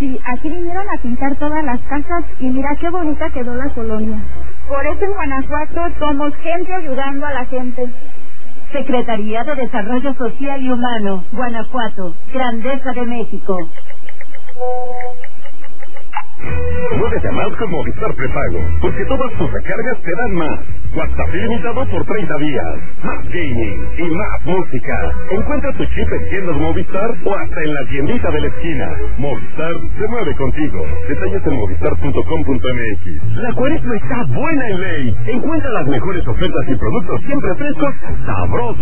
Sí, aquí vinieron a pintar todas las casas y mira qué bonita quedó la colonia. Por eso en Guanajuato somos gente ayudando a la gente. Secretaría de Desarrollo Social y Humano, Guanajuato, Grandeza de México. Muévete a más con Movistar Prepago, porque todas tus recargas te dan más. WhatsApp ilimitado por 30 días. Más gaming y más música. Encuentra tu chip en tiendas Movistar o hasta en la tiendita de la esquina. Movistar se mueve contigo. Detalles en movistar.com.mx. La cuaresma está buena en ley. Encuentra las mejores ofertas y productos siempre frescos, sabrosos.